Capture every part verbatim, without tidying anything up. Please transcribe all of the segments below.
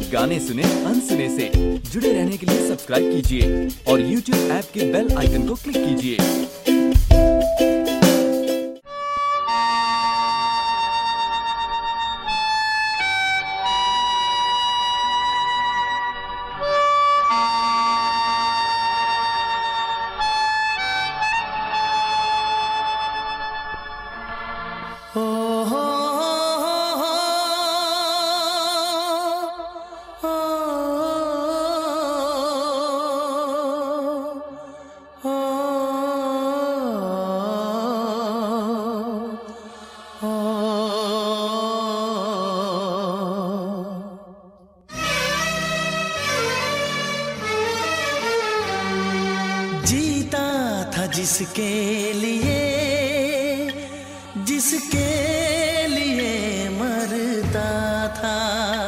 गाने सुने अनसुने से। जुड़े रहने के लिए सब्सक्राइब कीजिए और यूट्यूब ऐप के बेल आइकन को क्लिक कीजिए। जीता था जिसके लिए, जिसके लिए मरता था।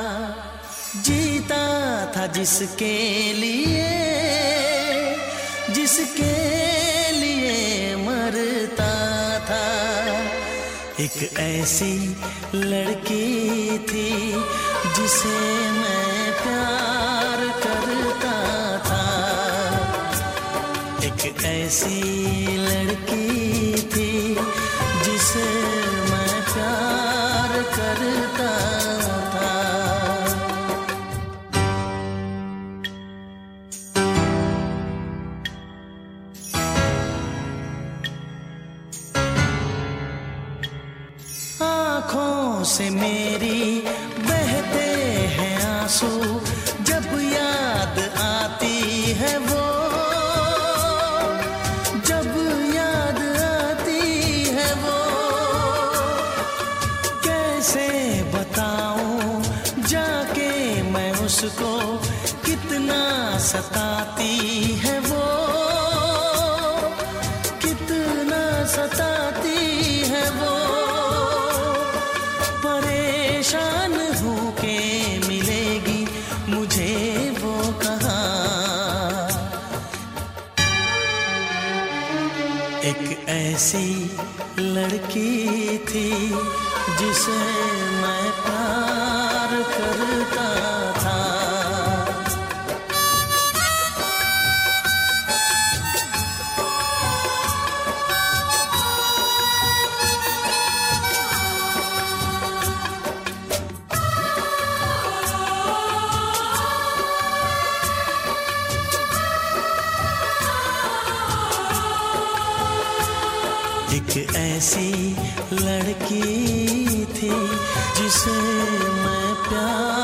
जीता था जिसके लिए, जिसके लिए मरता था। एक ऐसी लड़की थी जिसे मैं प्यार करता था। एक ऐसी लड़की थी जिसे मैं प्यार करता था। आँखों से मेरी बहते हैं आंसू, जब याद आती है वो, जब याद आती है वो। कैसे बताऊं जाके मैं उसको, कितना सताती है वो, कितना सताती है वो। परेशान हूँ के मिलेगी मुझे वो कहाँ। एक ऐसी लड़की थी जिसे मैं प्यार करता था। एक ऐसी लड़की थी जिसे मैं प्यार